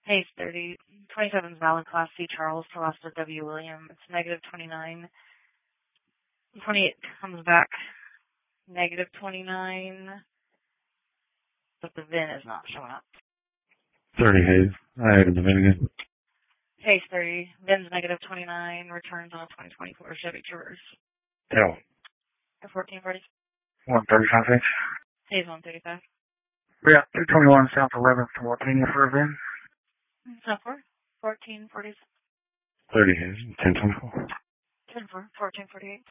Hayes 30. 27 is valid Class C Charles to Lester W. William. It's negative 29. 28 comes back negative 29, but the VIN is not showing up. 30 Hayes. I have the VIN again. Hayes 30. VIN's negative 29. Returns on a 2024 Chevy Traverse. Tell. 1440. 135 Hayes. Hayes 135. Yeah, 221 South 11th to 14 for a VIN. So for 1440. 30 Hayes. 1024. 10 for 1448.